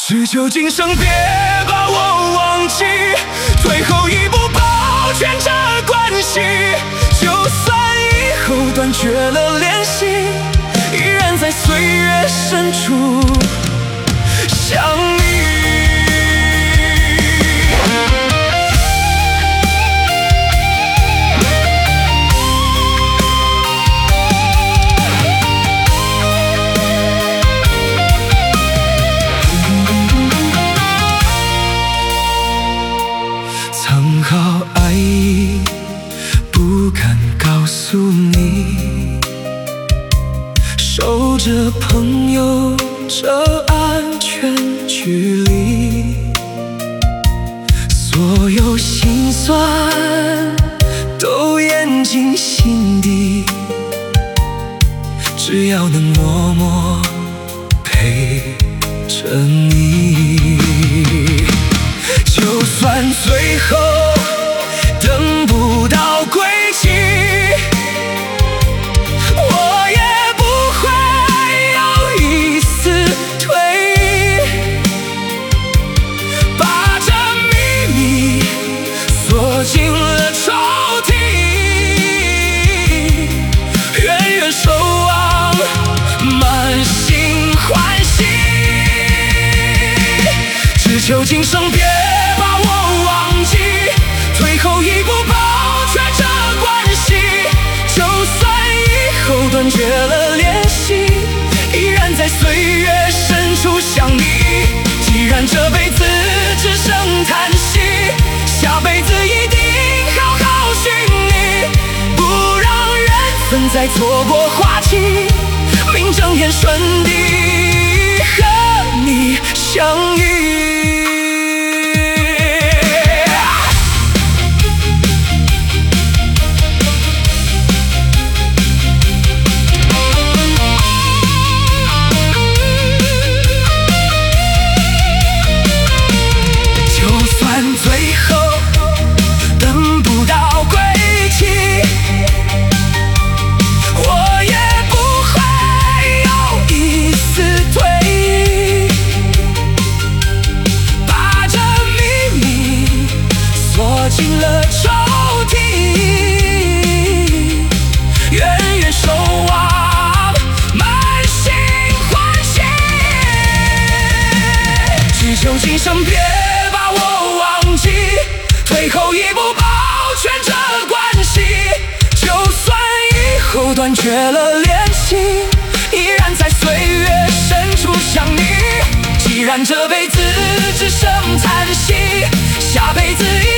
只求今生别把我忘记，最后一步保全这关系。就算以后断绝了联系，依然在岁月深处想你。藏好爱意，不敢告诉你，守着朋友这安全距离。所有心酸都咽进心底，只要能默默陪着你。就算最后等不到归期，我也不会有一丝退意，把这秘密锁进了抽屉，远远守望，满心欢喜。只求今生别把我忘记，最后一步保全这关系。就算以后断绝了联系，依然在岁月深处想你。既然这辈子只剩叹息，下辈子一定好好寻你，不让缘分再错过花期，名正言顺地和你相遇。最后等不到归期，我也不会有一丝退意，把这秘密锁进了抽屉，远远守望，满心欢喜。只求今生别把我忘记，最后一步保全这关系。就算以后断绝了联系，依然在岁月深处想你。既然这辈子只剩叹息，下辈子